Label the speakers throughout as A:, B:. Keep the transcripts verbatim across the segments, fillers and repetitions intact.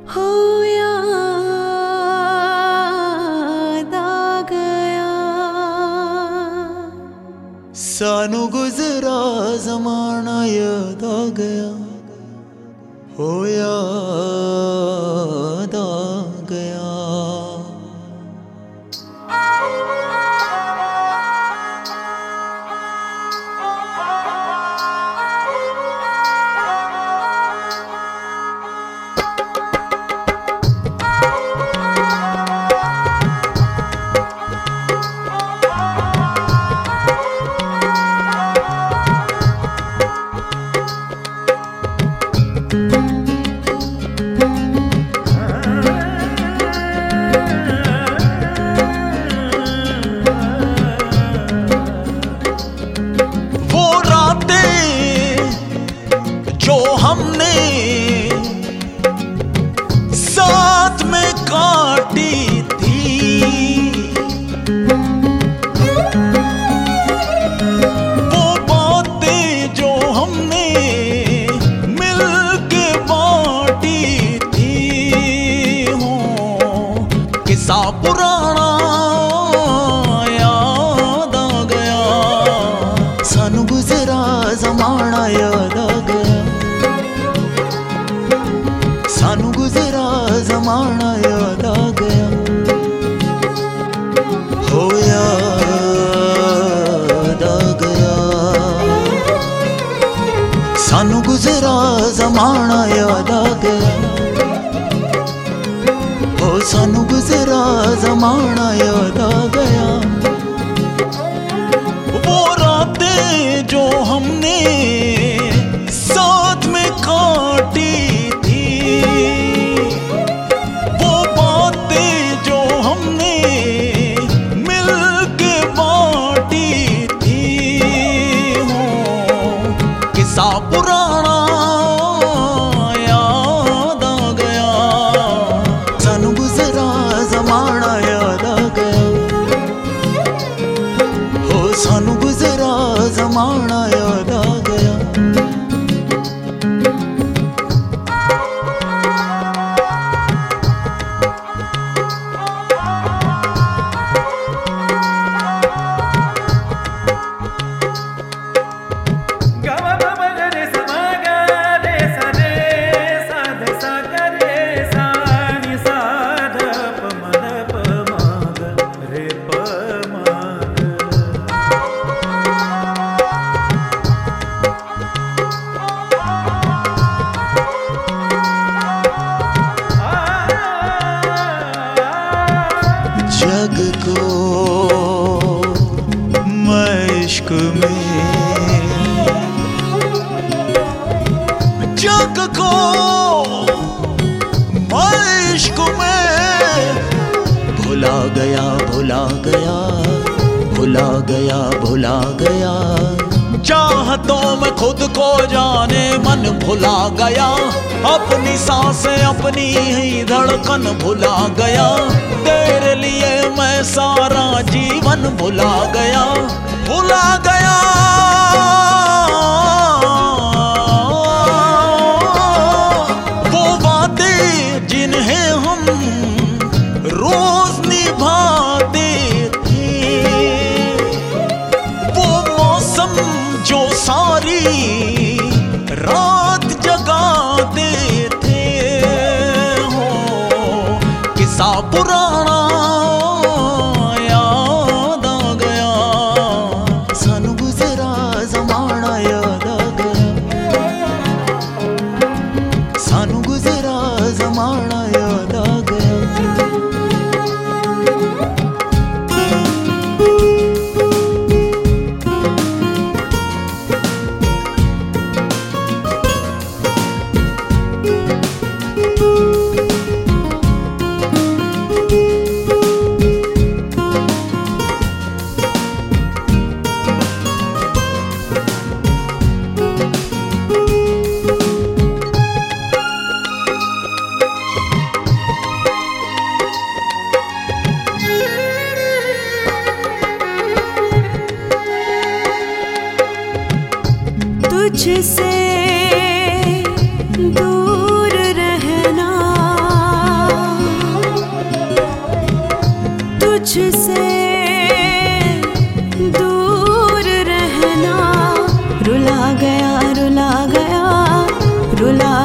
A: हो याद आ गया
B: सानू गुजरा जमाना याद आ गया हो याद आ गया। जो हमने साथ में काटी थी वो बातें जो हमने मिलके बांटी थी हो किस्सा पुराना याद आ गया सानू गुजरा जमाना याद आ गया सानू गुजरा जमाना याद आ गया हो याद आ गया सानू गुजरा जमाना याद आ गया हो सानू गुजरा जमाना याद आ गया। वो रातें जो हमने साथ में काटी सा पुराना याद आ गया सानू गुजरा जमाना याद आ गया हो सानू गुजरा जमाना याद आ गया। जग को मैं इश्क में जग को मैं इश्क में भुला गया भुला गया भुला गया भुला गया चाहतों में खुद को जाने मन भुला गया अपनी सांसें अपनी ही धड़कन भुला गया तेरे लिए मैं सारा जीवन भुला गया भुला गया वो बातें जिन्हें हम रोज निभाते थे वो मौसम जो सारी रात जगाते थे हो किस्सा पुराना याद आ गया सानू गुजरा जमाना याद आ गया सानू गुजरा जमाना याद आ गया।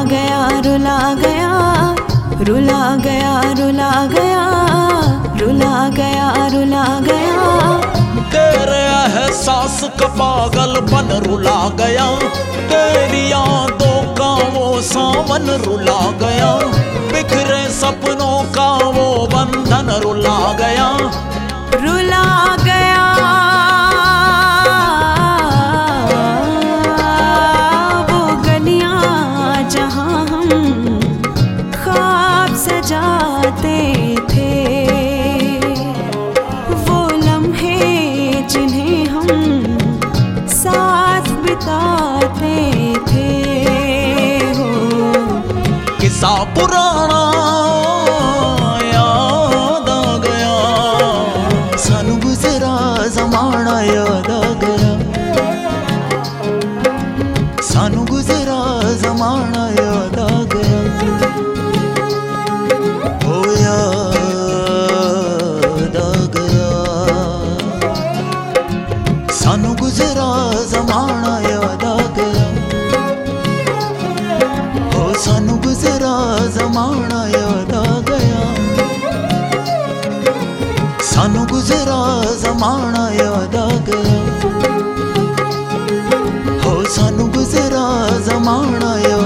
A: गया रुला गया, रुला गया रुला गया, रुला गया रुला गया।
B: तेरे एहसास का पागल बन रुला गया, तेरी यादों का वो सावन रुला गया, बिखरे सपनों का वो बंधन रुला गया,
A: रुला गया वो गलियां जहां हम ख्वाब सजाते थे, वो लम्हे जिन्हें हम साथ बिताते थे। हो
B: किस्सा पुराना याद आ गया, सानू गुजरा जमाना याद आ गया, सानू गुजरा जमाना याद आ गया, ओ याद आ गया, सानू गुजरा जमाना याद आ गया, ओ सानू गुजरा जमाना याद आ गया, सानू गुजरा जमाना याद आ गया, हो सानू गुजरा जमाना याद